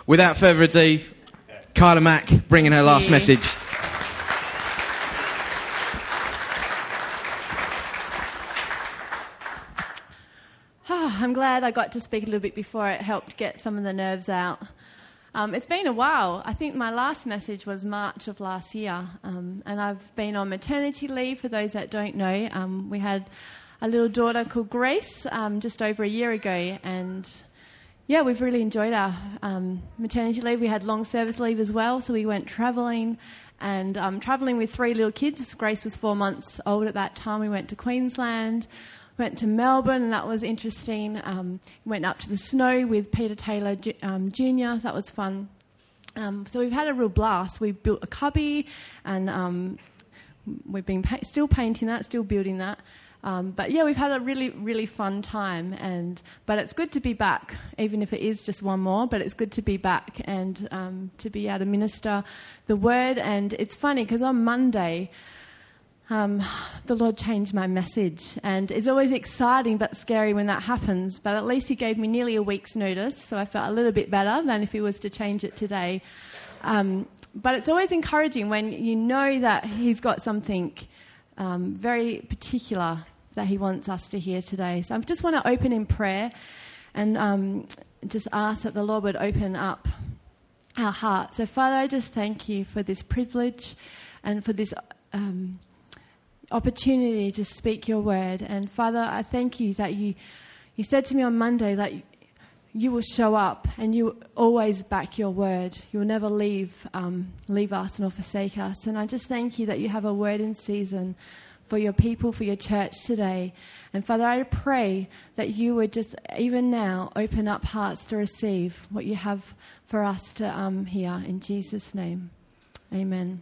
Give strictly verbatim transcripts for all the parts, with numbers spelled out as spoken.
without further ado, Kyla Mack bringing her last message. Oh, I'm glad I got to speak a little bit before. It helped get some of the nerves out. Um, it's been a while. I think my last message was March of last year, um, and I've been on maternity leave. For those that don't know, um, we had a little daughter called Grace um, just over a year ago, and yeah, we've really enjoyed our um, maternity leave. We had long service leave as well, so we went travelling, and um, travelling with three little kids. Grace was four months old at that time. We went to Queensland, went to Melbourne, and that was interesting. Um, went up to the snow with Peter Taylor um, Junior That was fun. Um, so we've had a real blast. We've built a cubby, and um, we've been pa- still painting that, still building that. Um, but yeah, we've had a really, really fun time. And but it's good to be back, even if it is just one more. But it's good to be back and um, to be able to minister the word. And it's funny because on Monday, Um, the Lord changed my message, and it's always exciting but scary when that happens, but at least he gave me nearly a week's notice, so I felt a little bit better than if he was to change it today. Um, but it's always encouraging when you know that he's got something um, very particular that he wants us to hear today. So I just want to open in prayer and um, just ask that the Lord would open up our hearts. So Father, I just thank you for this privilege and for this Um, opportunity to speak your word. And Father, I thank you that you you said to me on Monday that you will show up and you always back your word. You will never leave um, leave us nor forsake us. And I just thank you that you have a word in season for your people, for your church today. And Father, I pray that you would just even now open up hearts to receive what you have for us to um, hear. In Jesus' name, amen.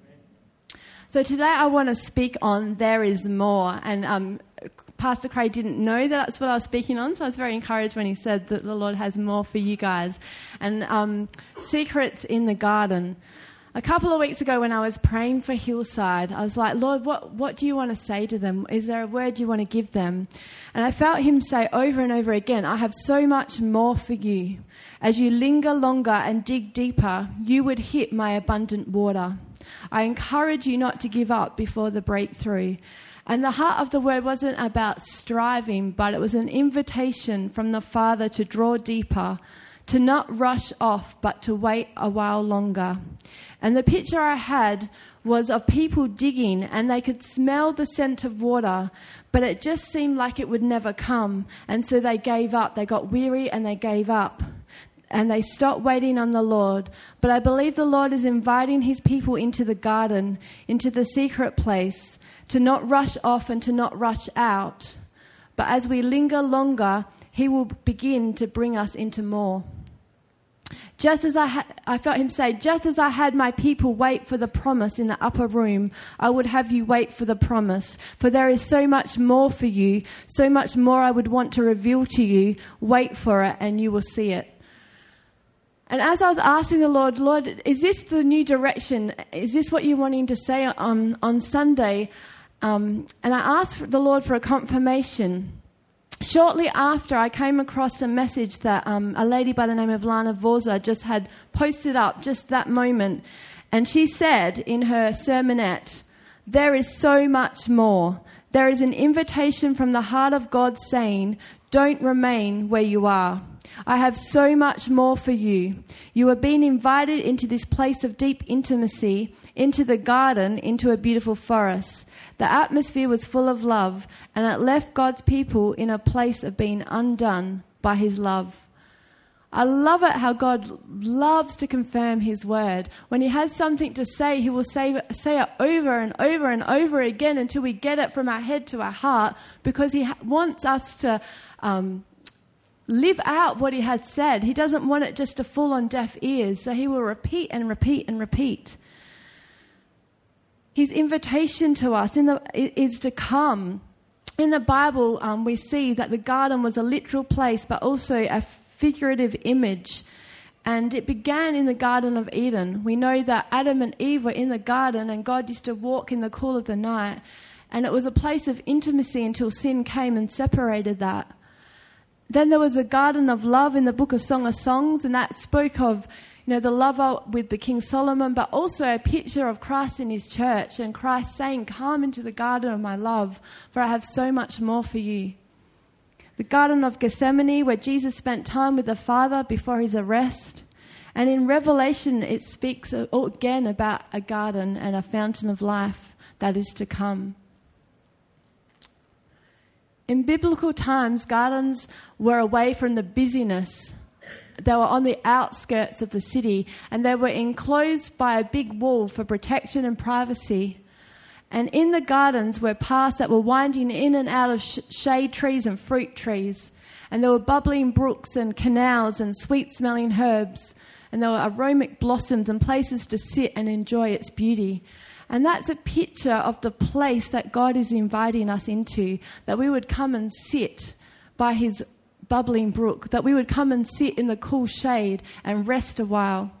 So today I want to speak on There Is More. And um, Pastor Craig didn't know that that's what I was speaking on, so I was very encouraged when he said that the Lord has more for you guys. And um, secrets in the garden. A couple of weeks ago when I was praying for Hillside, I was like, Lord, what, what do you want to say to them? Is there a word you want to give them? And I felt him say over and over again, I have so much more for you. As you linger longer and dig deeper, you would hit my abundant water. I encourage you not to give up before the breakthrough. And the heart of the word wasn't about striving, but it was an invitation from the Father to draw deeper, to not rush off, but to wait a while longer. And the picture I had was of people digging, and they could smell the scent of water, but it just seemed like it would never come. And so they gave up. They got weary and they gave up. And they stopped waiting on the Lord. But I believe the Lord is inviting his people into the garden, into the secret place, to not rush off and to not rush out. But as we linger longer, he will begin to bring us into more. Just as I, ha- I felt him say, just as I had my people wait for the promise in the upper room, I would have you wait for the promise. For there is so much more for you, so much more I would want to reveal to you. Wait for it and you will see it. And as I was asking the Lord, Lord, is this the new direction? Is this what you're wanting to say on, on Sunday? Um, and I asked the Lord for a confirmation. Shortly after, I came across a message that um, a lady by the name of Lana Vorza just had posted up just that moment. And she said in her sermonette, there is so much more. There is an invitation from the heart of God saying, don't remain where you are. I have so much more for you. You are being invited into this place of deep intimacy, into the garden, into a beautiful forest. The atmosphere was full of love, and it left God's people in a place of being undone by his love. I love it how God loves to confirm his word. When he has something to say, he will say, say it over and over and over again until we get it from our head to our heart, because he ha- wants us to um, live out what he has said. He doesn't want it just to fall on deaf ears, so he will repeat and repeat and repeat. His invitation to us in the, is to come. In the Bible, um, we see that the garden was a literal place, but also a figurative image. And it began in the Garden of Eden. We know that Adam and Eve were in the garden, and God used to walk in the cool of the night. And it was a place of intimacy until sin came and separated that. then there was a garden of love in the book of Song of Songs, and that spoke of, you know, the lover with the King Solomon, but also a picture of Christ in his church, and Christ saying, come into the garden of my love, for I have so much more for you. The Garden of Gethsemane, where Jesus spent time with the Father before his arrest. And in Revelation, it speaks again about a garden and a fountain of life that is to come. In biblical times, gardens were away from the busyness. They were on the outskirts of the city, and they were enclosed by a big wall for protection and privacy. And in the gardens were paths that were winding in and out of sh- shade trees and fruit trees. And there were bubbling brooks and canals and sweet-smelling herbs. And there were aromatic blossoms and places to sit and enjoy its beauty. And that's a picture of the place that God is inviting us into, that we would come and sit by his bubbling brook, that we would come and sit in the cool shade and rest a while.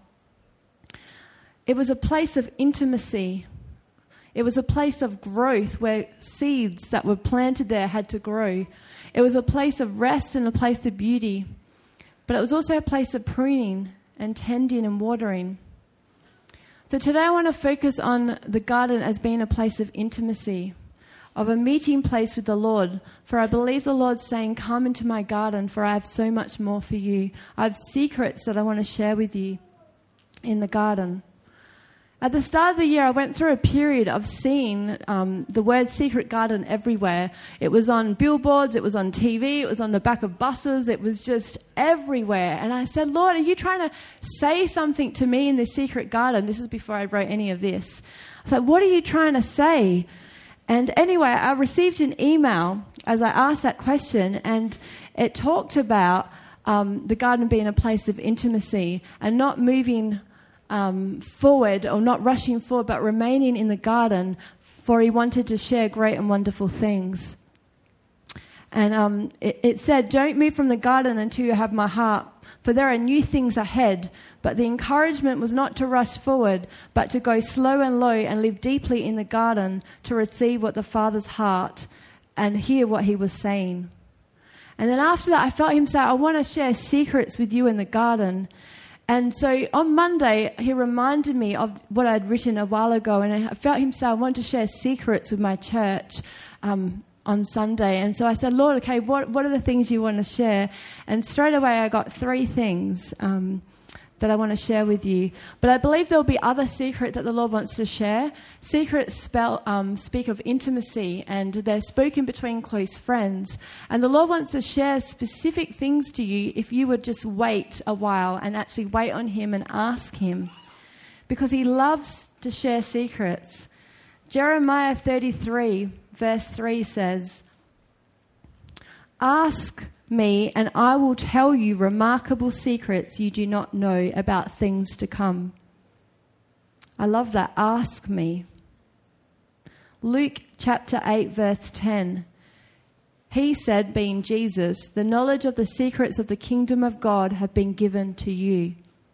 It was a place of intimacy. It was a place of growth where seeds that were planted there had to grow. It was a place of rest and a place of beauty. But it was also a place of pruning and tending and watering. So today I want to focus on the garden as being a place of intimacy, of a meeting place with the Lord. For I believe the Lord's saying, come into my garden, for I have so much more for you. I have secrets that I want to share with you in the garden. At the start of the year, I went through a period of seeing um, the word secret garden everywhere. It was on billboards, it was on T V, it was on the back of buses, it was just everywhere. And I said, Lord, are you trying to say something to me in this secret garden? This is before I wrote any of this. I said, what are you trying to say? And anyway, I received an email as I asked that question, and it talked about um, the garden being a place of intimacy and not moving Um, forward or not rushing forward, but remaining in the garden, for he wanted to share great and wonderful things. And um, it, it said, don't move from the garden until you have my heart, for there are new things ahead. But the encouragement was not to rush forward, but to go slow and low and live deeply in the garden to receive what the Father's heart and hear what he was saying. And then after that, I felt him say, I want to share secrets with you in the garden. And so on Monday, he reminded me of what I'd written a while ago, and I felt him say, I want to share secrets with my church um, on Sunday. And so I said, Lord, okay, what, what are the things you want to share? And straight away I got three things um, that I want to share with you. But I believe there'll be other secrets that the Lord wants to share. Secrets spell, um, speak of intimacy, and they're spoken between close friends. And the Lord wants to share specific things to you if you would just wait a while and actually wait on him and ask him, because he loves to share secrets. Jeremiah thirty-three verse three says, ask me, and I will tell you remarkable secrets you do not know about things to come. I love that. Ask me. Luke chapter eight, verse ten. He said, being Jesus, the knowledge of the secrets of the kingdom of God have been given to you.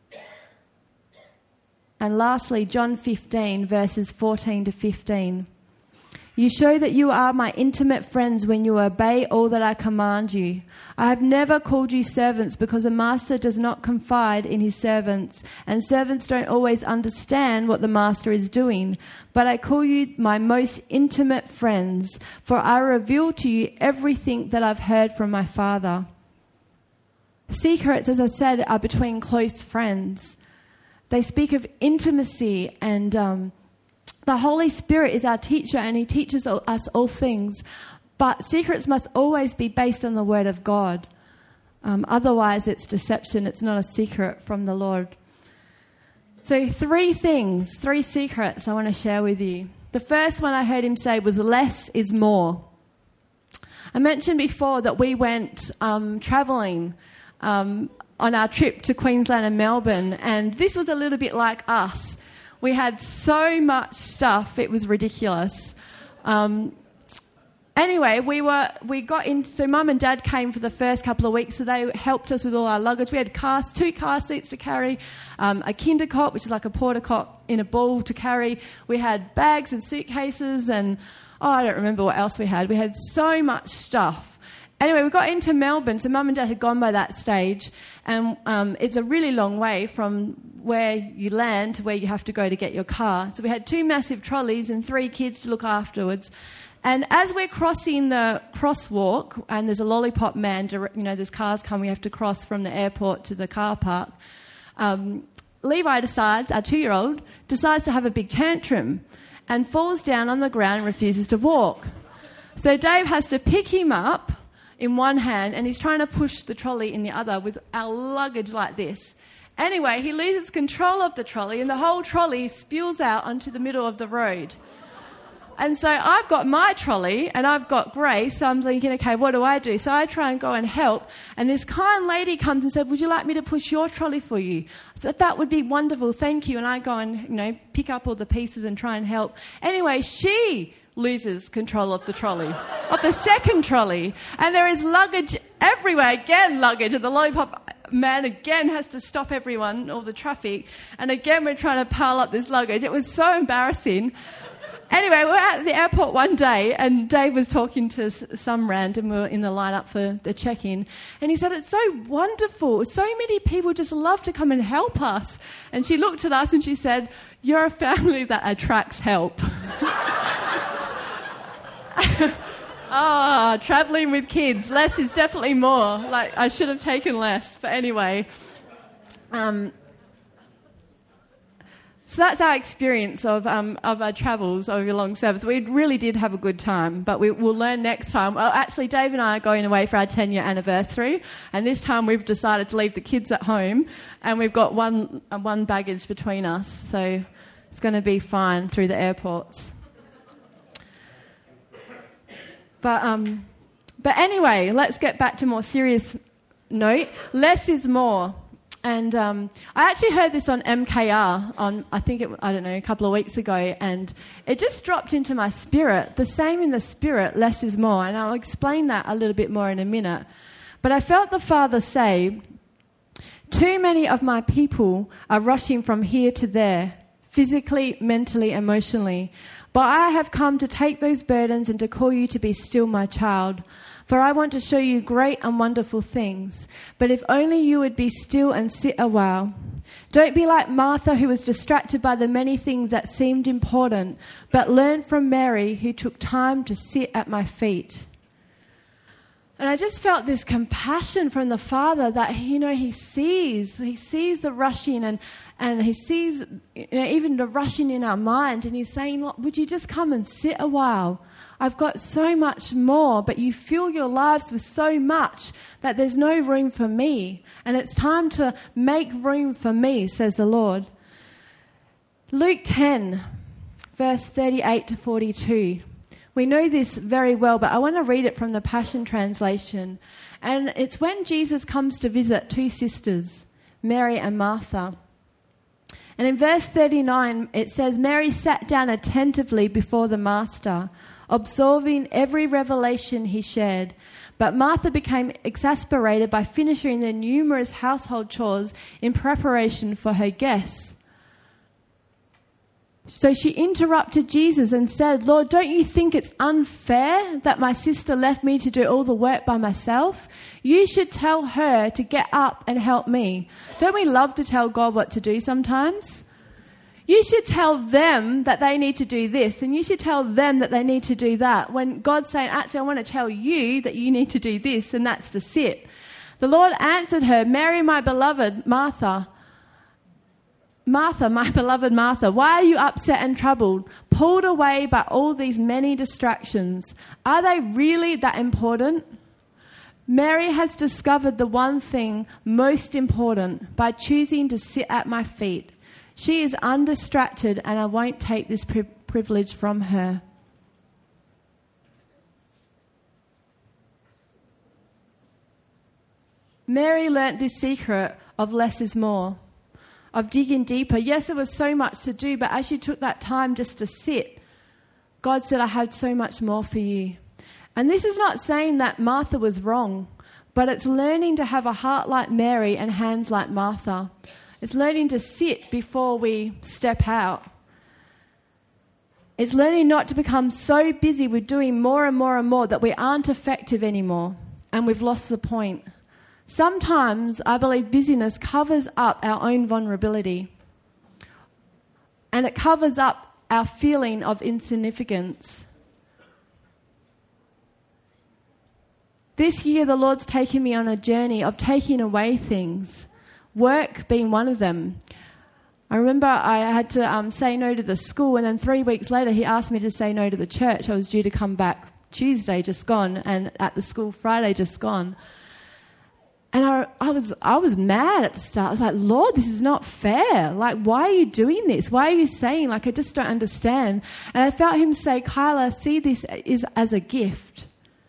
And lastly, John fifteen, verses fourteen to fifteen. You show that you are my intimate friends when you obey all that I command you. I have never called you servants, because a master does not confide in his servants, and servants don't always understand what the master is doing. But I call you my most intimate friends, for I reveal to you everything that I've heard from my Father. Secrets, as I said, are between close friends. They speak of intimacy, and um, the Holy Spirit is our teacher, and he teaches us all things. But secrets must always be based on the Word of God. Um, otherwise, it's deception. It's not a secret from the Lord. So three things, three secrets I want to share with you. The first one I heard him say was, less is more. I mentioned before that we went um, travelling um, on our trip to Queensland and Melbourne, and this was a little bit like us. We had so much stuff, it was ridiculous. Um, anyway, we were we got in. So Mum and Dad came for the first couple of weeks, so they helped us with all our luggage. We had car, two car seats to carry, um, a kinder cot, which is like a porta cot in a ball to carry. We had bags and suitcases, and oh, I don't remember what else we had. We had so much stuff. Anyway, we got into Melbourne, so Mum and Dad had gone by that stage, and um, it's a really long way from where you land to where you have to go to get your car. So we had two massive trolleys and three kids to look afterwards. And as we're crossing the crosswalk, and there's a lollipop man, you know, there's cars coming, we have to cross from the airport to the car park, um, Levi decides, our two-year-old, decides to have a big tantrum and falls down on the ground and refuses to walk. So Dave has to pick him up in one hand, and he's trying to push the trolley in the other with our luggage like this. Anyway, he loses control of the trolley, and the whole trolley spills out onto the middle of the road. And so I've got my trolley, and I've got Grace, so I'm thinking, okay, what do I do? So I try and go and help, and this kind lady comes and said, would you like me to push your trolley for you? I said, that would be wonderful, thank you. And I go and, you know, pick up all the pieces and try and help. Anyway, she loses control of the trolley, of the second trolley, and there is luggage everywhere, again luggage, and the lollipop man again has to stop everyone, all the traffic, and again we're trying to pile up this luggage. It was so embarrassing. Anyway, we were at the airport one day, and Dave was talking to some random, we were in the line-up for the check-in, and he said, it's so wonderful, so many people just love to come and help us. And she looked at us and she said, you're a family that attracts help. Ah, oh, travelling with kids. Less is definitely more. Like, I should have taken less. But anyway. Um, so that's our experience of um, of our travels over long service. We really did have a good time, but we, we'll learn next time. Well, actually, Dave and I are going away for our ten-year anniversary, and this time we've decided to leave the kids at home, and we've got one uh, one baggage between us, so it's going to be fine through the airports. But um, but anyway, let's get back to more serious note. Less is more. And um, I actually heard this on M K R on, I think, it, I don't know, a couple of weeks ago, and it just dropped into my spirit. The same in the spirit, less is more. And I'll explain that a little bit more in a minute. But I felt the Father say, too many of my people are rushing from here to there, physically, mentally, emotionally. But I have come to take those burdens and to call you to be still my child. For I want to show you great and wonderful things. But if only you would be still and sit a while. Don't be like Martha, who was distracted by the many things that seemed important, but learn from Mary, who took time to sit at my feet. And I just felt this compassion from the Father that, you know, he sees, he sees the rushing and, and he sees, you know, even the rushing in our mind. And he's saying, look, would you just come and sit a while? I've got so much more, but you fill your lives with so much that there's no room for me. And it's time to make room for me, says the Lord. Luke ten, verse thirty-eight to forty-two. We know this very well, but I want to read it from the Passion Translation. And it's when Jesus comes to visit two sisters, Mary and Martha. And in verse thirty-nine, it says, Mary sat down attentively before the Master, absorbing every revelation he shared. But Martha became exasperated by finishing the numerous household chores in preparation for her guests. So she interrupted Jesus and said, Lord, don't you think it's unfair that my sister left me to do all the work by myself? You should tell her to get up and help me. Don't we love to tell God what to do sometimes? You should tell them that they need to do this, and you should tell them that they need to do that, when God's saying, actually, I want to tell you that you need to do this, and that's to sit. The Lord answered her, Mary, my beloved, Martha, Martha, my beloved Martha, why are you upset and troubled, pulled away by all these many distractions? Are they really that important? Mary has discovered the one thing most important by choosing to sit at my feet. She is undistracted, and I won't take this pri- privilege from her. Mary learnt this secret of less is more, of digging deeper. Yes, there was so much to do, but as she took that time just to sit, God said, I had so much more for you. And this is not saying that Martha was wrong, but it's learning to have a heart like Mary and hands like Martha. It's learning to sit before we step out. It's learning not to become so busy with doing more and more and more that we aren't effective anymore. and we've lost the point. Sometimes I believe busyness covers up our own vulnerability, and it covers up our feeling of insignificance. This year, the Lord's taken me on a journey of taking away things, work being one of them. I remember I had to um, say no to the school, and then three weeks later, he asked me to say no to the church. I was due to come back Tuesday, just gone, and at the school Friday, just gone. And I, I was I was mad at the start. I was like, Lord, this is not fair. Like, why are you doing this? Why are you saying, like, I just don't understand? And I felt him say, Kyla, see this is as a gift.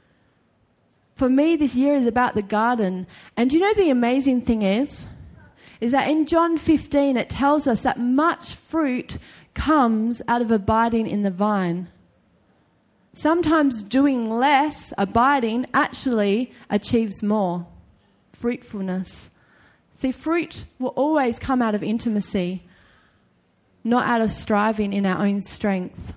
For me, this year is about the garden. And do you know the amazing thing is? Is that in John fifteen, it tells us that much fruit comes out of abiding in the vine. Sometimes doing less, abiding, actually achieves more. Fruitfulness. See, fruit will always come out of intimacy, not out of striving in our own strength.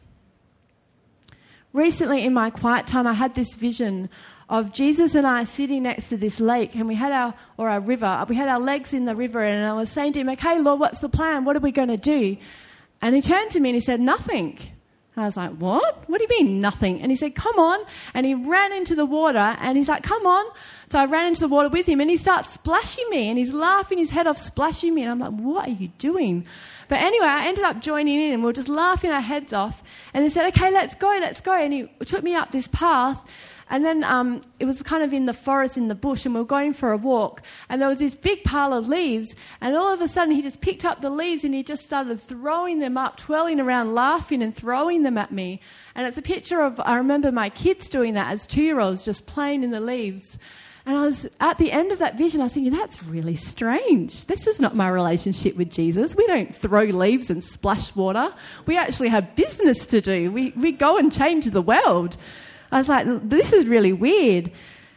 Recently, in my quiet time, I had this vision of Jesus and I sitting next to this lake, and we had our, or our river, we had our legs in the river, and I was saying to him, okay, Lord, what's the plan? What are we going to do? And he turned to me and he said, nothing. And I was like, what? What do you mean, nothing? And he said, come on. And he ran into the water, and he's like, come on. So I ran into the water with him, and he starts splashing me, and he's laughing his head off, splashing me. And I'm like, what are you doing? But anyway, I ended up joining in, and we were just laughing our heads off. And they said, okay, let's go, let's go. And he took me up this path. And then um, it was kind of in the forest, in the bush, and we were going for a walk. And there was this big pile of leaves, and all of a sudden he just picked up the leaves and he just started throwing them up, twirling around, laughing and throwing them at me. And it's a picture of, I remember my kids doing that as two-year-olds, just playing in the leaves. And I was, at the end of that vision, I was thinking, that's really strange. This is not my relationship with Jesus. We don't throw leaves and splash water. We actually have business to do. We, we go and change the world. I was like, this is really weird.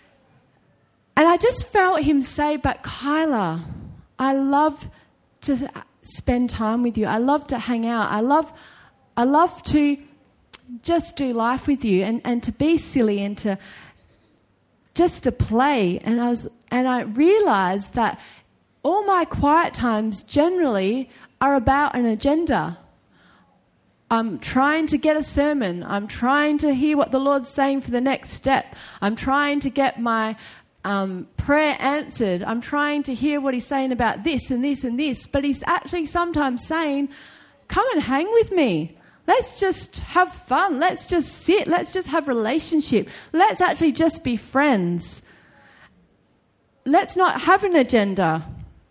And I just felt him say, but Kyla, I love to spend time with you. I love to hang out. I love I love to just do life with you, and, and to be silly, and to just to play. And I was and I realized that all my quiet times generally are about an agenda. I'm trying to get a sermon. I'm trying to hear what the Lord's saying for the next step. I'm trying to get my um, prayer answered. I'm trying to hear what he's saying about this and this and this. But he's actually sometimes saying, come and hang with me. Let's just have fun. Let's just sit. Let's just have relationship. Let's actually just be friends. Let's not have an agenda.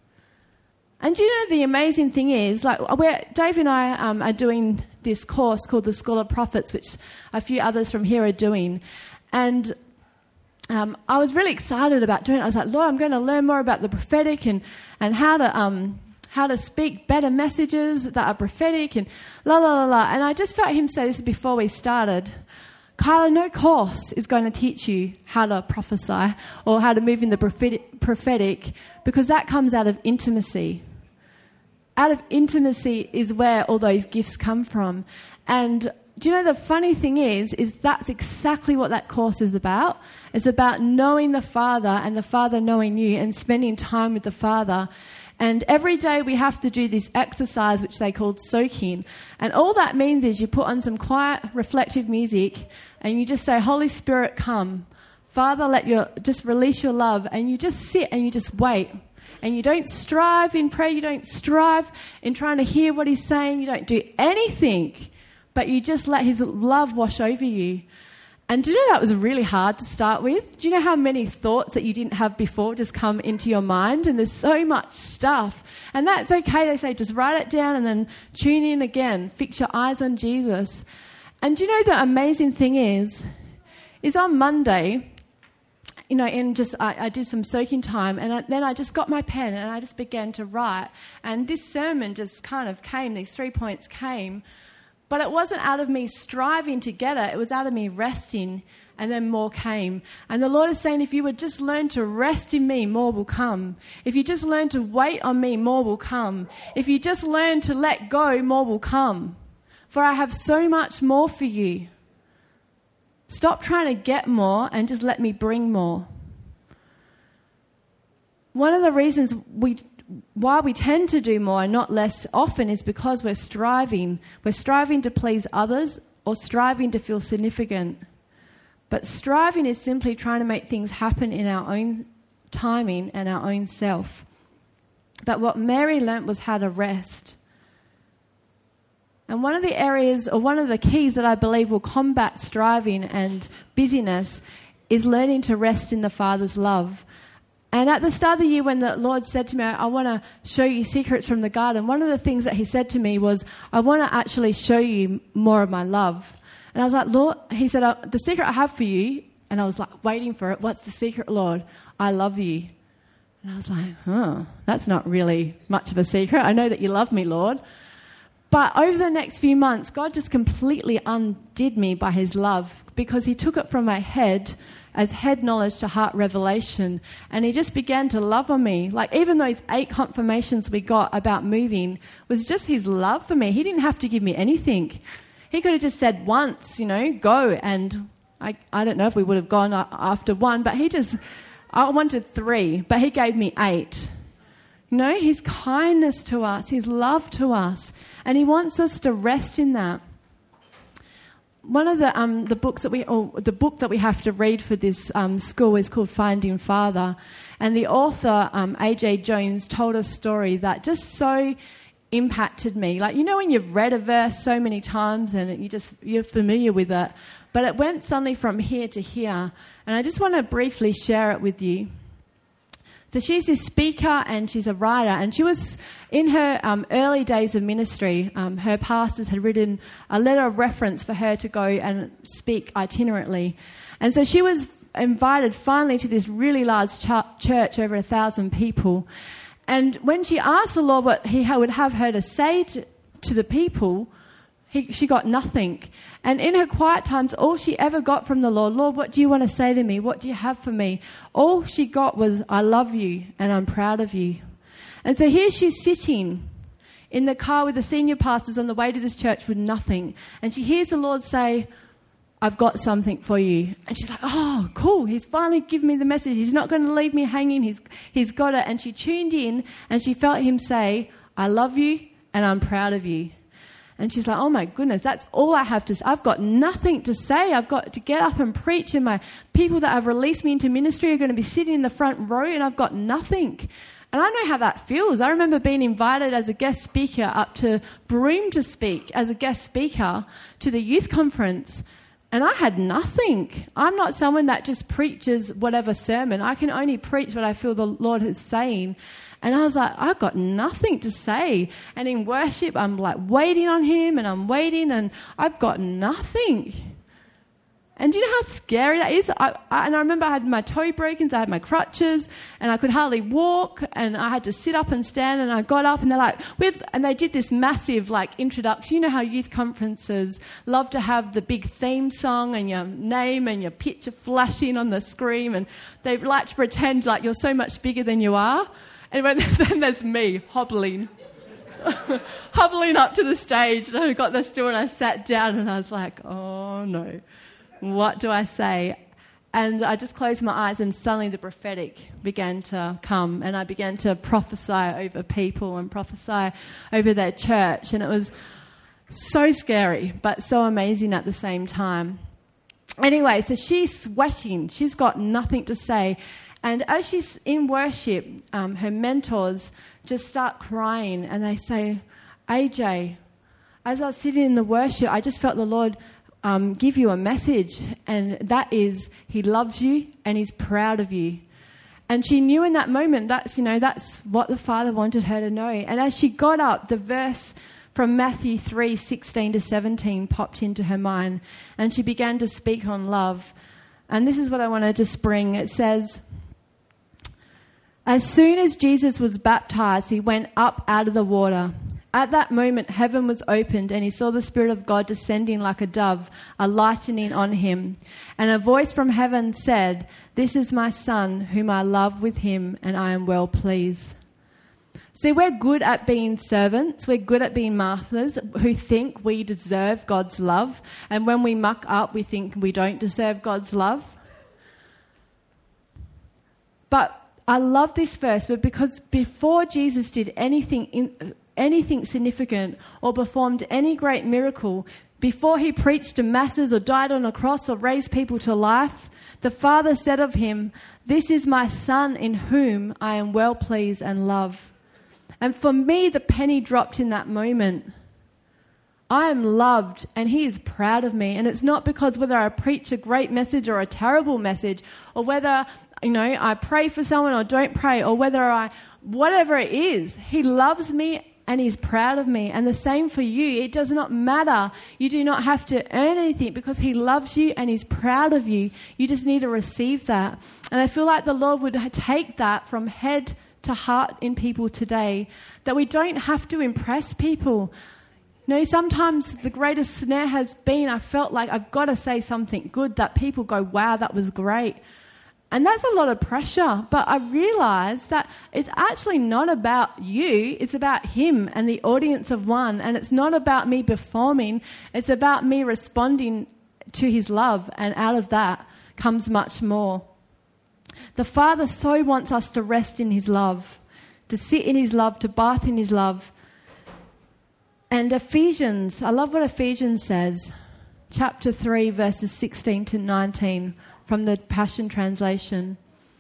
And do you know the amazing thing is, like, we're, Dave and I um, are doing this course called the School of Prophets, which a few others from here are doing. And um, I was really excited about doing it. I was like, Lord, I'm going to learn more about the prophetic and, and how to um, how to speak better messages that are prophetic and la, la, la, la. And I just felt him say this before we started. Kyla, no course is going to teach you how to prophesy or how to move in the prophetic, prophetic because that comes out of intimacy. Out of intimacy is where all those gifts come from. And do you know the funny thing is, is that's exactly what that course is about. It's about knowing the Father and the Father knowing you and spending time with the Father. And every day we have to do this exercise, which they called soaking. And all that means is you put on some quiet, reflective music and you just say, Holy Spirit, come. Father, let your just release your love. And you just sit and you just wait. And you don't strive in prayer. You don't strive in trying to hear what he's saying. You don't do anything. But you just let his love wash over you. And do you know that was really hard to start with? Do you know how many thoughts that you didn't have before just come into your mind? And there's so much stuff. And that's okay. They say just write it down and then tune in again. Fix your eyes on Jesus. And do you know the amazing thing is, is on Monday, you know, in just I, I did some soaking time, and I, then I just got my pen and I just began to write. And this sermon just kind of came, these three points came. But it wasn't out of me striving to get it. It was out of me resting, and then more came. And the Lord is saying, if you would just learn to rest in me, more will come. If you just learn to wait on me, more will come. If you just learn to let go, more will come. For I have so much more for you. Stop trying to get more and just let me bring more. one of the reasons we why we tend to do more and not less often is because we're striving. We're striving to please others or striving to feel significant. But striving is simply trying to make things happen in our own timing and our own self. But what Mary learnt was how to rest. And one of the areas, or one of the keys that I believe will combat striving and busyness is learning to rest in the Father's love. And at the start of the year when the Lord said to me, I want to show you secrets from the garden, one of the things that he said to me was, I want to actually show you more of my love. And I was like, Lord, he said, uh, the secret I have for you, and I was like waiting for it, what's the secret, Lord? I love you. And I was like, huh, that's not really much of a secret. I know that you love me, Lord. But over the next few months, God just completely undid me by his love, because he took it from my head as head knowledge to heart revelation, and he just began to love on me. Like, even those eight confirmations we got about moving was just his love for me. He didn't have to give me anything. He could have just said once, you know, go, and I, I don't know if we would have gone after one, but he just, I wanted three, but he gave me eight. You know, his kindness to us, his love to us, and he wants us to rest in that. One of the um, the books that we, or the book that we have to read for this um, school is called Finding Father, and the author um, A J Jones told a story that just so impacted me. Like, you know, when you've read a verse so many times and you just you're familiar with it, but it went suddenly from here to here, and I just want to briefly share it with you. So she's this speaker and she's a writer, and she was in her um, early days of ministry. Um, her pastors had written a letter of reference for her to go and speak itinerantly, and so she was invited finally to this really large ch- church, over a thousand people. And when she asked the Lord what He would have her to say to, to the people, he, she got nothing. And in her quiet times, all she ever got from the Lord, Lord, what do you want to say to me? What do you have for me? All she got was, I love you and I'm proud of you. And so here she's sitting in the car with the senior pastors on the way to this church with nothing. And she hears the Lord say, I've got something for you. And she's like, oh, cool. He's finally given me the message. He's not going to leave me hanging. He's, he's got it. And she tuned in and she felt him say, I love you and I'm proud of you. And she's like, oh my goodness, that's all I have to say. I've got nothing to say. I've got to get up and preach, and my people that have released me into ministry are going to be sitting in the front row, and I've got nothing. And I know how that feels. I remember being invited as a guest speaker up to Broome to speak as a guest speaker to the youth conference, and I had nothing. I'm not someone that just preaches whatever sermon. I can only preach what I feel the Lord is saying. And I was like, I've got nothing to say. And in worship, I'm like waiting on him and I'm waiting and I've got nothing. And do you know how scary that is? I, I, and I remember I had my toe broken, so I had my crutches and I could hardly walk and I had to sit up and stand, and I got up and they're like, We'd, and they did this massive like introduction. You know how youth conferences love to have the big theme song and your name and your picture flashing on the screen, and they like to pretend like you're so much bigger than you are. And when, then there's me hobbling, hobbling up to the stage, and I got the stool and I sat down and I was like, oh no, what do I say? And I just closed my eyes and suddenly the prophetic began to come, and I began to prophesy over people and prophesy over their church, and it was so scary but so amazing at the same time. Anyway, so she's sweating, she's got nothing to say. And as she's in worship, um, her mentors just start crying and they say, A J, as I was sitting in the worship, I just felt the Lord um, give you a message, and that is he loves you and he's proud of you. And she knew in that moment that's, you know, that's what the Father wanted her to know. And as she got up, the verse from Matthew three sixteen to seventeen popped into her mind, and she began to speak on love. And this is what I want to just bring. It says, as soon as Jesus was baptized, he went up out of the water. At that moment, heaven was opened, and he saw the Spirit of God descending like a dove, alighting on him. And a voice from heaven said, this is my Son, whom I love with him, and I am well pleased. See, we're good at being servants. We're good at being Marthas who think we deserve God's love. And when we muck up, we think we don't deserve God's love. But I love this verse, but because before Jesus did anything in, anything significant or performed any great miracle, before he preached to masses or died on a cross or raised people to life, the Father said of him, "This is my Son in whom I am well pleased and love." And for me, the penny dropped in that moment. I am loved and he is proud of me. And it's not because whether I preach a great message or a terrible message, or whether, you know, I pray for someone or don't pray, or whether I, whatever it is, he loves me and he's proud of me. And the same for you. It does not matter. You do not have to earn anything because he loves you and he's proud of you. You just need to receive that. And I feel like the Lord would take that from head to heart in people today, that we don't have to impress people. You know, sometimes the greatest snare has been, I felt like I've got to say something good that people go, wow, that was great. And that's a lot of pressure. But I realised that it's actually not about you. It's about him and the audience of one. And it's not about me performing. It's about me responding to his love. And out of that comes much more. The Father so wants us to rest in his love, to sit in his love, to bath in his love. And Ephesians, I love what Ephesians says, chapter three, verses sixteen to nineteen. From the Passion Translation.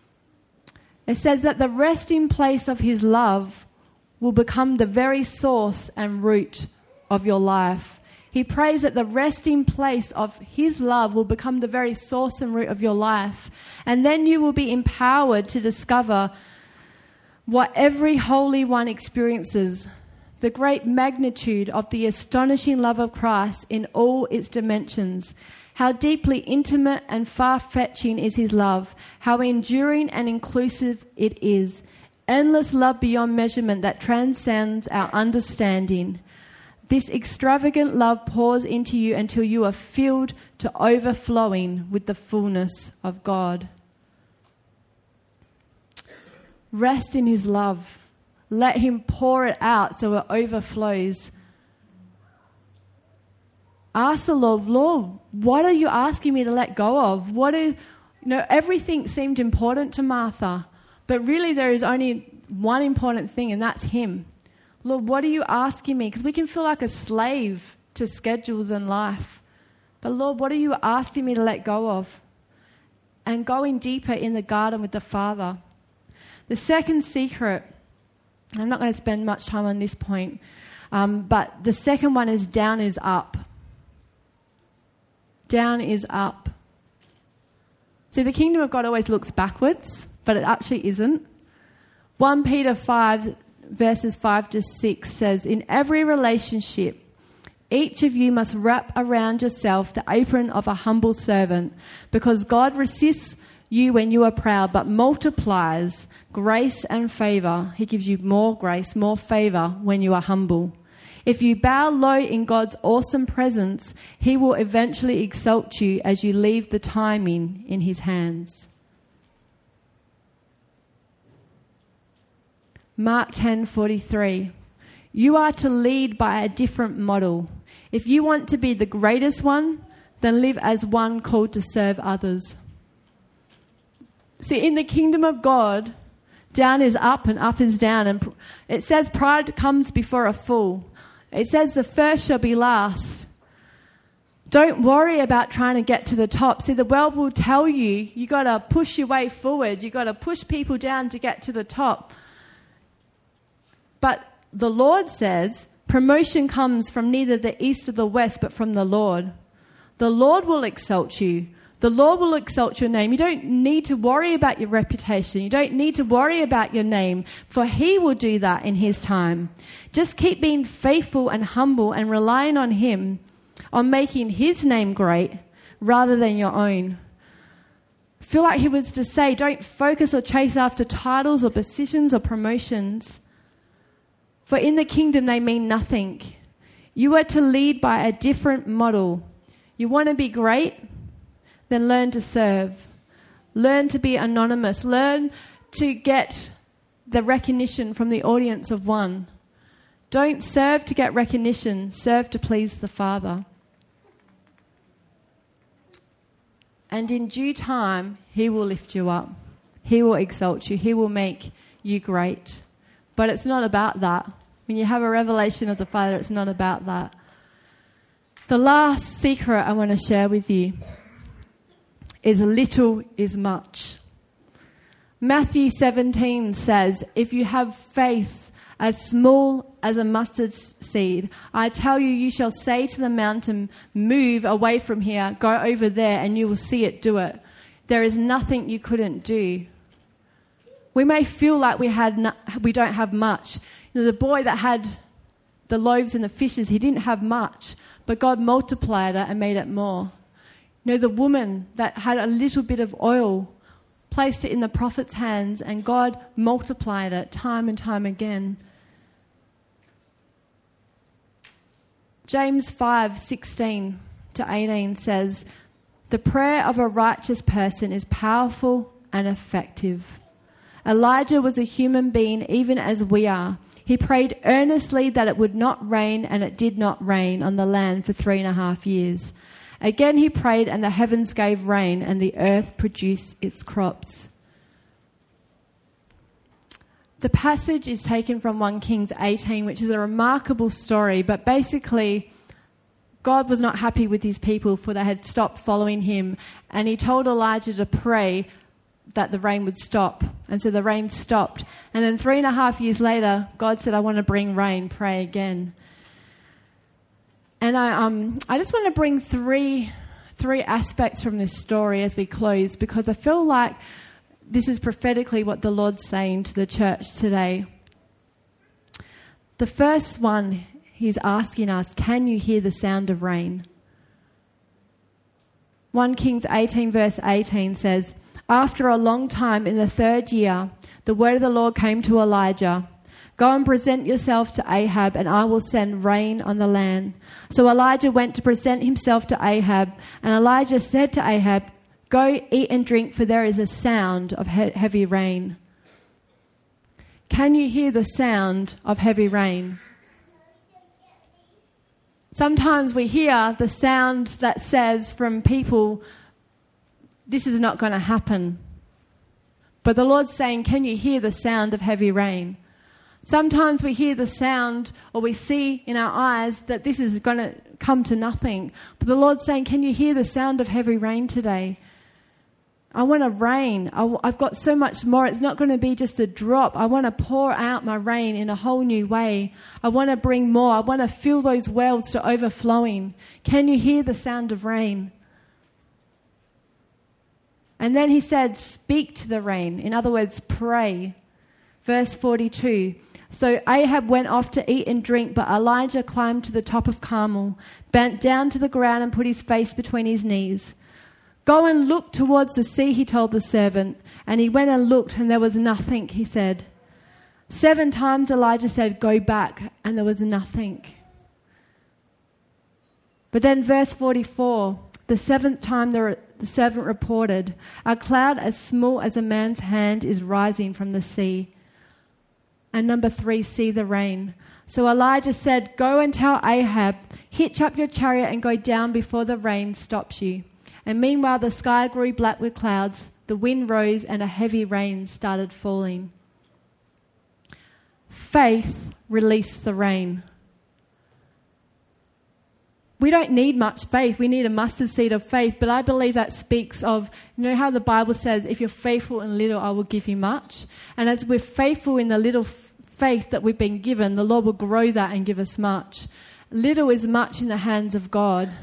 It says that the resting place of his love will become the very source and root of your life. He prays that the resting place of his love will become the very source and root of your life. And then you will be empowered to discover what every Holy One experiences, the great magnitude of the astonishing love of Christ in all its dimensions. How deeply intimate and far-fetching is his love. How enduring and inclusive it is. Endless love beyond measurement that transcends our understanding. This extravagant love pours into you until you are filled to overflowing with the fullness of God. Rest in his love. Let him pour it out so it overflows. Ask the Lord, Lord, what are you asking me to let go of? What is, you know, everything seemed important to Martha, but really there is only one important thing, and that's him. Lord, what are you asking me? Because we can feel like a slave to schedules and life. But Lord, what are you asking me to let go of? And going deeper in the garden with the Father. The second secret, I'm not going to spend much time on this point, um, but the second one is down is up. Down is up. See, the kingdom of God always looks backwards, but it actually isn't. First Peter five, verses five to six says, "In every relationship, each of you must wrap around yourself the apron of a humble servant, because God resists you when you are proud, but multiplies grace and favour. He gives you more grace, more favour when you are humble. If you bow low in God's awesome presence, he will eventually exalt you as you leave the timing in his hands." Mark ten forty-three. You are to lead by a different model. If you want to be the greatest one, then live as one called to serve others. See, in the kingdom of God, down is up and up is down. And it says pride comes before a fall. It says the first shall be last. Don't worry about trying to get to the top. See, the world will tell you, you got to push your way forward. You got to push people down to get to the top. But the Lord says promotion comes from neither the east or the west, but from the Lord. The Lord will exalt you. The Lord will exalt your name. You don't need to worry about your reputation. You don't need to worry about your name, for he will do that in his time. Just keep being faithful and humble and relying on him, on making his name great rather than your own. I feel like he was to say, don't focus or chase after titles or positions or promotions, for in the kingdom they mean nothing. You are to lead by a different model. You want to be great? Then learn to serve. Learn to be anonymous. Learn to get the recognition from the audience of one. Don't serve to get recognition. Serve to please the Father. And in due time, he will lift you up. He will exalt you. He will make you great. But it's not about that. When you have a revelation of the Father, it's not about that. The last secret I want to share with you is little is much. Matthew seventeen says, if you have faith as small as a mustard seed, I tell you, you shall say to the mountain, move away from here, go over there, and you will see it do it. There is nothing you couldn't do. We may feel like we had no, we don't have much. You know, the boy that had the loaves and the fishes, he didn't have much, but God multiplied it and made it more. You know, the woman that had a little bit of oil, placed it in the prophet's hands, and God multiplied it time and time again. James five sixteen to eighteen says, the prayer of a righteous person is powerful and effective. Elijah was a human being even as we are. He prayed earnestly that it would not rain, and it did not rain on the land for three and a half years. Again he prayed, and the heavens gave rain, and the earth produced its crops. The passage is taken from First Kings eighteen, which is a remarkable story, but basically God was not happy with his people, for they had stopped following him, and he told Elijah to pray that the rain would stop. And so the rain stopped. And then three and a half years later, God said, I want to bring rain, pray again. And I um I just want to bring three three aspects from this story as we close, because I feel like this is prophetically what the Lord's saying to the church today. The first one, he's asking us, can you hear the sound of rain? First Kings eighteen verse eighteen says, after a long time, in the third year, the word of the Lord came to Elijah. Go and present yourself to Ahab, and I will send rain on the land. So Elijah went to present himself to Ahab, and Elijah said to Ahab, go eat and drink, for there is a sound of he- heavy rain. Can you hear the sound of heavy rain? Sometimes we hear the sound that says from people, this is not going to happen. But the Lord's saying, can you hear the sound of heavy rain? Sometimes we hear the sound, or we see in our eyes that this is going to come to nothing. But the Lord's saying, can you hear the sound of heavy rain today? I want to rain. I, I've got so much more. It's not going to be just a drop. I want to pour out my rain in a whole new way. I want to bring more. I want to fill those wells to overflowing. Can you hear the sound of rain? And then he said, speak to the rain. In other words, pray. Verse forty-two. So Ahab went off to eat and drink, but Elijah climbed to the top of Carmel, bent down to the ground and put his face between his knees. Go and look towards the sea, he told the servant. And he went and looked, and there was nothing, he said. Seven times Elijah said, go back, and there was nothing. But then verse forty-four, the seventh time the, the servant reported, a cloud as small as a man's hand is rising from the sea. And number three, see the rain. So Elijah said, go and tell Ahab, hitch up your chariot and go down before the rain stops you. And meanwhile the sky grew black with clouds, the wind rose, and a heavy rain started falling. Faith released the rain. We don't need much faith. We need a mustard seed of faith. But I believe that speaks of, you know how the Bible says, if you're faithful in little, I will give you much. And as we're faithful in the little f- faith that we've been given, the Lord will grow that and give us much. Little is much in the hands of God.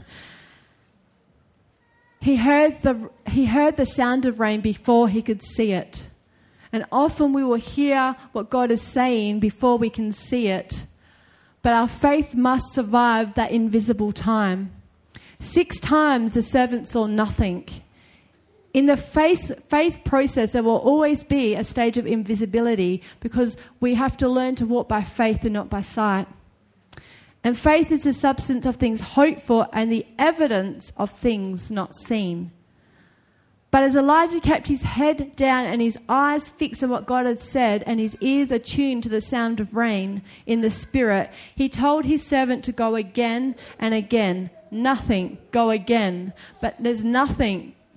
He heard the he heard the sound of rain before he could see it. And often we will hear what God is saying before we can see it. But our faith must survive that invisible time. Six times the servant saw nothing. In the faith, faith process, there will always be a stage of invisibility, because we have to learn to walk by faith and not by sight. And faith is the substance of things hoped for and the evidence of things not seen. But as Elijah kept his head down and his eyes fixed on what God had said and his ears attuned to the sound of rain in the Spirit, he told his servant to go again and again. Nothing, go again. But there's nothing,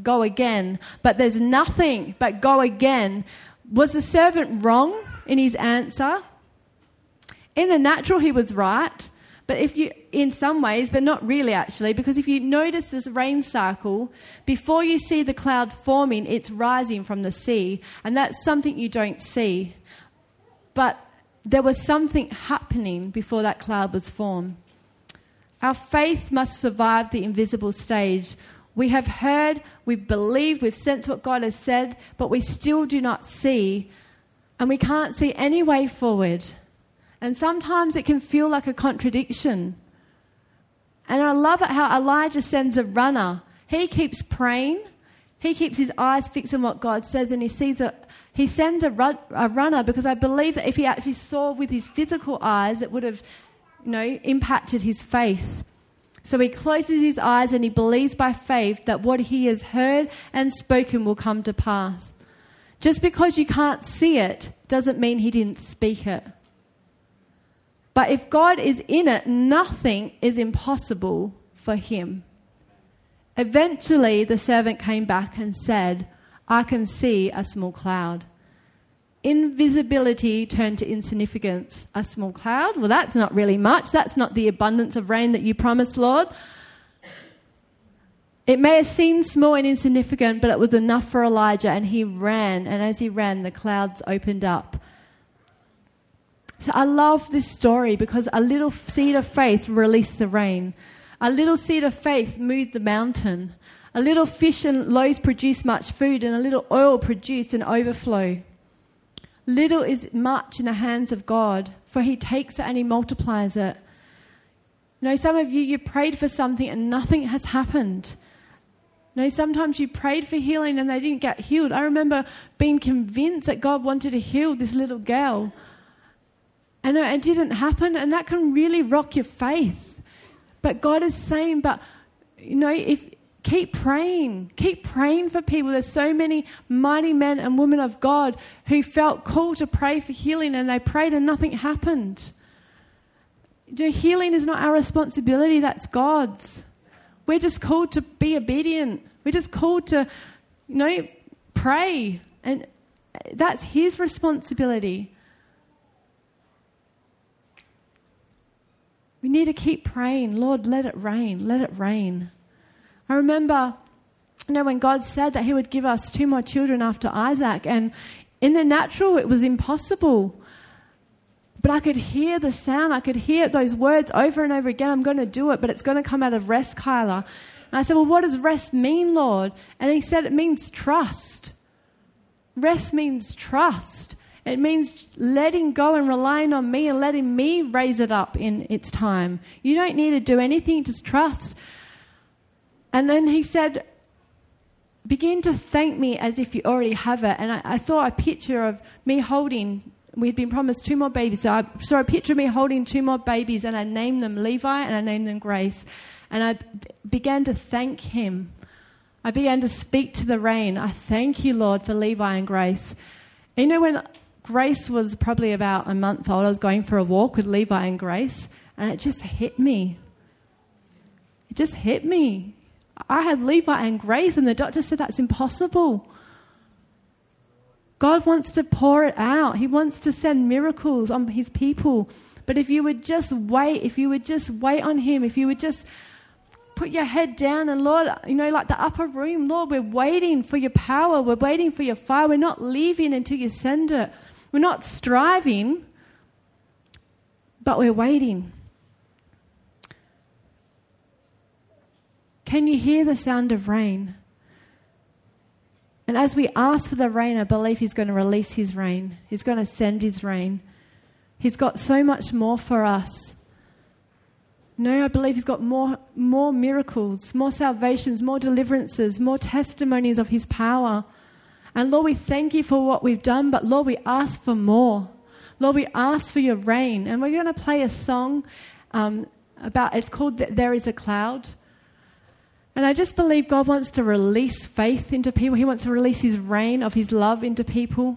go again. But there's nothing but go again. Was the servant wrong in his answer? In the natural, he was right. But if you, in some ways, but not really actually, because if you notice this rain cycle, before you see the cloud forming, it's rising from the sea. And that's something you don't see. But there was something happening before that cloud was formed. Our faith must survive the invisible stage. We have heard, we've believed, we've sensed what God has said, but we still do not see, and we can't see any way forward. And sometimes it can feel like a contradiction. And I love it how Elijah sends a runner. He keeps praying. He keeps his eyes fixed on what God says, and he sees a, he sends a, run, a runner, because I believe that if he actually saw with his physical eyes, it would have, you know, impacted his faith. So he closes his eyes and he believes by faith that what he has heard and spoken will come to pass. Just because you can't see it doesn't mean he didn't speak it. But if God is in it, nothing is impossible for him. Eventually, the servant came back and said, I can see a small cloud. Invisibility turned to insignificance. A small cloud? Well, that's not really much. That's not the abundance of rain that you promised, Lord. It may have seemed small and insignificant, but it was enough for Elijah, and he ran. And as he ran, the clouds opened up. So I love this story because a little seed of faith released the rain. A little seed of faith moved the mountain. A little fish and loaves produced much food, and a little oil produced an overflow. Little is much in the hands of God, for he takes it and he multiplies it. You know, some of you, you prayed for something and nothing has happened. You know, sometimes you prayed for healing and they didn't get healed. I remember being convinced that God wanted to heal this little girl. And it didn't happen, and that can really rock your faith. But God is saying, but, you know, if keep praying. Keep praying for people. There's so many mighty men and women of God who felt called to pray for healing, and they prayed and nothing happened. You know, healing is not our responsibility, that's God's. We're just called to be obedient. We're just called to, you know, pray. And that's his responsibility. We need to keep praying. Lord, let it rain. Let it rain. I remember, you know, when God said that he would give us two more children after Isaac, and in the natural it was impossible. But I could hear the sound. I could hear those words over and over again. I'm going to do it, but it's going to come out of rest, Kyla. And I said, well, what does rest mean, Lord? And he said it means trust. Rest means trust. It means letting go and relying on me and letting me raise it up in its time. You don't need to do anything, just trust. And then he said, begin to thank me as if you already have it. And I, I saw a picture of me holding, we'd been promised two more babies. So I saw a picture of me holding two more babies, and I named them Levi and I named them Grace. And I b- began to thank him. I began to speak to the rain. I thank you, Lord, for Levi and Grace. And you know, when Grace was probably about a month old, I was going for a walk with Levi and Grace, and it just hit me. It just hit me. I had Levi and Grace, and the doctor said that's impossible. God wants to pour it out. He wants to send miracles on his people. But if you would just wait, if you would just wait on him, if you would just put your head down and, Lord, you know, like the upper room, Lord, we're waiting for your power. We're waiting for your fire. We're not leaving until you send it. We're not striving, but we're waiting. Can you hear the sound of rain? And as we ask for the rain, I believe he's going to release his rain. He's going to send his rain. He's got so much more for us. No, I believe he's got more, more miracles, more salvations, more deliverances, more testimonies of his power. And Lord, we thank you for what we've done, but Lord, we ask for more. Lord, we ask for your rain. And we're going to play a song um, about, it's called There Is a Cloud. And I just believe God wants to release faith into people. He wants to release his rain of his love into people.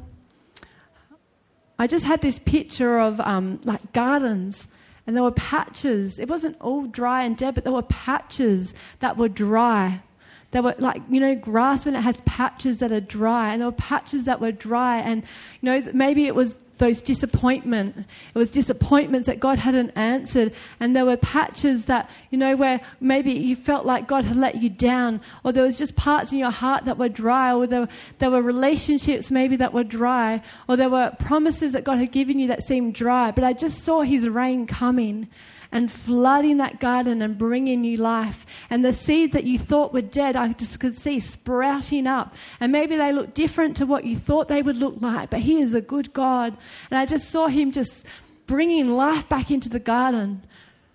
I just had this picture of um, like gardens, and there were patches. It wasn't all dry and dead, but there were patches that were dry. They were like, you know, grass when it has patches that are dry, and there were patches that were dry, and, you know, maybe it was those disappointment. It was disappointments that God hadn't answered, and there were patches that, you know, where maybe you felt like God had let you down, or there was just parts in your heart that were dry, or there, there were relationships maybe that were dry, or there were promises that God had given you that seemed dry. But I just saw his rain coming and flooding that garden and bringing new life. And the seeds that you thought were dead, I just could see sprouting up. And maybe they look different to what you thought they would look like, but he is a good God. And I just saw him just bringing life back into the garden.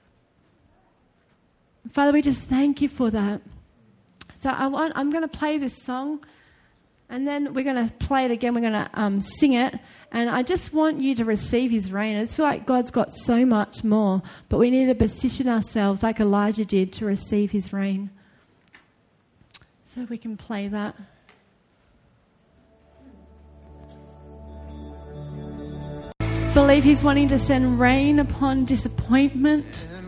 Father, we just thank you for that. So I want, I'm going to play this song, and then we're going to play it again. We're going to um, sing it. And I just want you to receive his rain. I just feel like God's got so much more, but we need to position ourselves like Elijah did to receive his rain. So we can play that. Believe he's wanting to send rain upon disappointment,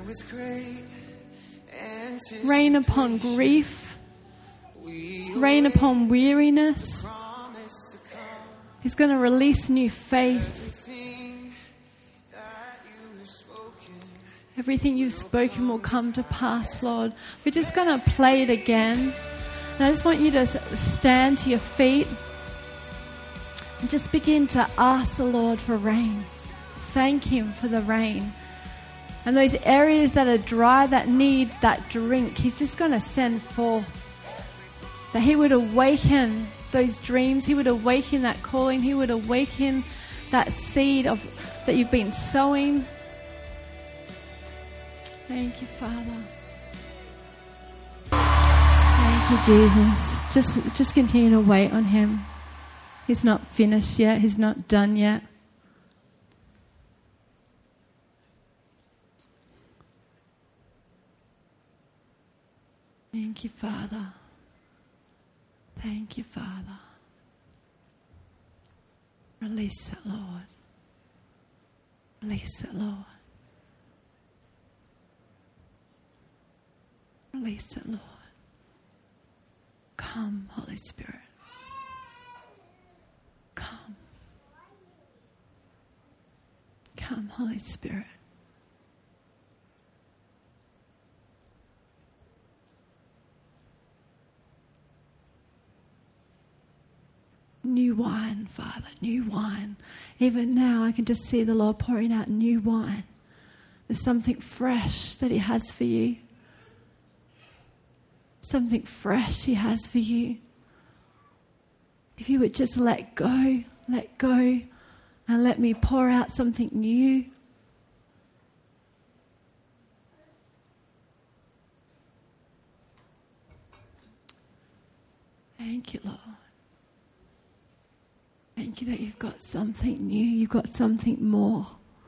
rain upon grief, rain upon weariness. He's going to release new faith. Everything you've spoken will come to pass, Lord. We're just going to play it again. And I just want you to stand to your feet and just begin to ask the Lord for rain. Thank him for the rain. And those areas that are dry, that need that drink, he's just going to send forth. That he would awaken those dreams, he would awaken that calling, he would awaken that seed of that you've been sowing. Thank you, Father. Thank you, Jesus. Just, just continue to wait on him. He's not finished yet. He's not done yet. Thank you, Father. Thank you, Father. Release it, Lord. Release it, Lord. Release it, Lord. Come, Holy Spirit. Come. Come, Holy Spirit. New wine, Father, new wine. Even now I can just see the Lord pouring out new wine. There's something fresh that he has for you. Something fresh he has for you. If you would just let go, let go, and let me pour out something new. Thank you, Lord. Thank you that you've got something new. You've got something more.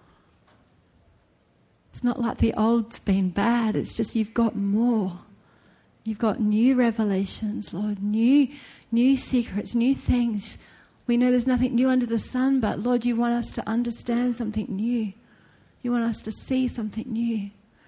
It's not like the old's been bad. It's just you've got more. You've got new revelations, Lord. New, new secrets, new things. We know there's nothing new under the sun, but Lord, you want us to understand something new. You want us to see something new.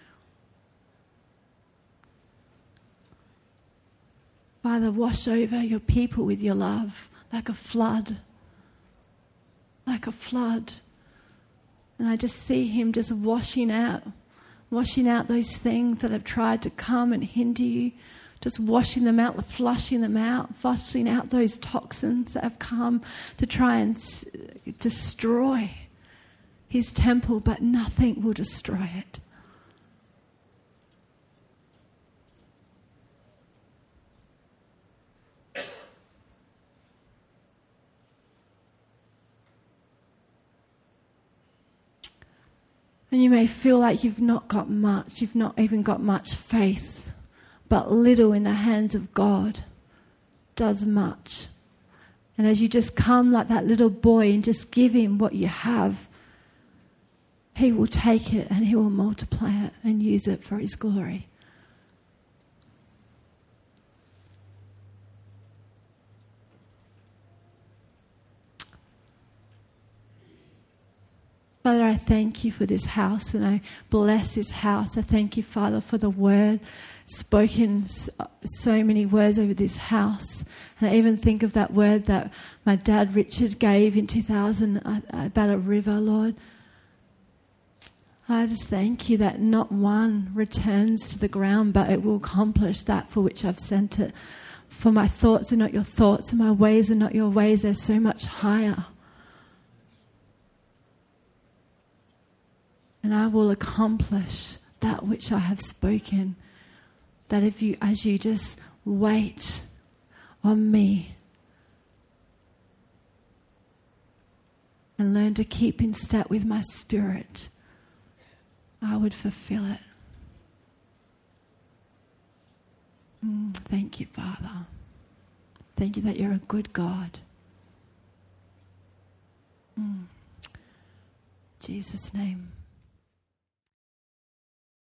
Father, wash over your people with your love like a flood. Like a flood. And I just see him just washing out, washing out those things that have tried to come and hinder you, just washing them out, flushing them out, flushing out those toxins that have come to try and s- destroy his temple, but nothing will destroy it. And you may feel like you've not got much, you've not even got much faith, but little in the hands of God does much. And as you just come like that little boy and just give him what you have, he will take it and he will multiply it and use it for his glory. Father, I thank you for this house, and I bless this house. I thank you, Father, for the word spoken, so many words over this house. And I even think of that word that my dad Richard gave in two thousand about a river, Lord. I just thank you that not one returns to the ground, but it will accomplish that for which I've sent it. For my thoughts are not your thoughts, and my ways are not your ways. They're so much higher. And I will accomplish that which I have spoken. That if you, as you just wait on me and learn to keep in step with my spirit, I would fulfill it. Mm, thank you, Father. Thank you that you're a good God. Mm. In Jesus' name.